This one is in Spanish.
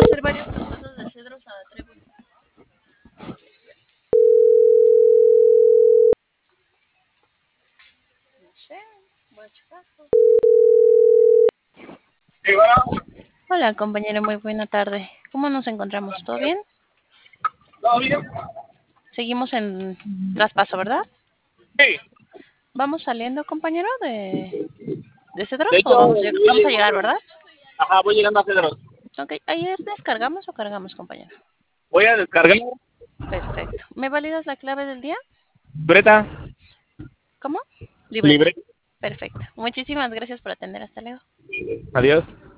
hacer varios traspasos de Cedros a Trébol. No sé, voy a checar. Sí, bueno, Hola, compañero, muy buena tarde. ¿Cómo nos encontramos? ¿Todo bien? ¿todo bien? Seguimos en traspaso, ¿verdad? Sí, ¿Vamos saliendo, compañero, de de Cedros hecho, o vamos a llegar, verdad? ajá, voy llegando a Cedros. Ok, ¿ayer descargamos o cargamos, compañero? Voy a descargar Perfecto. ¿Me validas la clave del día? libreta, ¿Cómo? Libreta. libreta. Perfecto. Muchísimas gracias por atender. Hasta luego. Adiós.